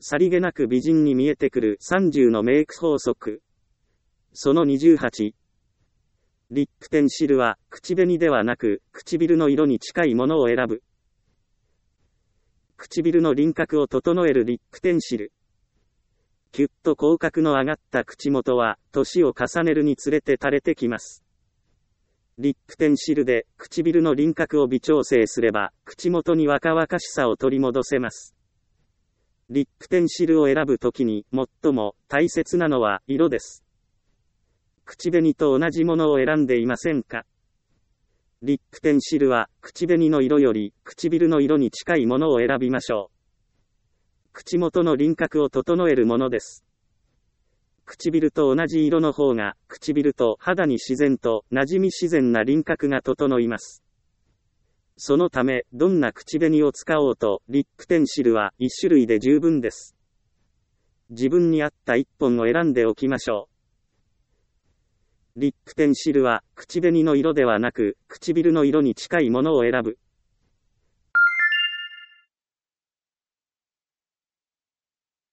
さりげなく美人に見えてくる30のメイク法則。その28。リップペンシルは口紅ではなく唇の色に近いものを選ぶ。唇の輪郭を整えるリップペンシル。キュッと口角の上がった口元は年を重ねるにつれて垂れてきます。リップペンシルで唇の輪郭を微調整すれば口元に若々しさを取り戻せます。リップペンシルを選ぶときに最も大切なのは色です。口紅と同じものを選んでいませんか？リップペンシルは口紅の色より唇の色に近いものを選びましょう。口元の輪郭を整えるものです。唇と同じ色の方が唇と肌に自然と馴染み自然な輪郭が整います。そのため、どんな口紅を使おうと、リップペンシルは1種類で十分です。自分に合った1本を選んでおきましょう。リップペンシルは、口紅の色ではなく、唇の色に近いものを選ぶ。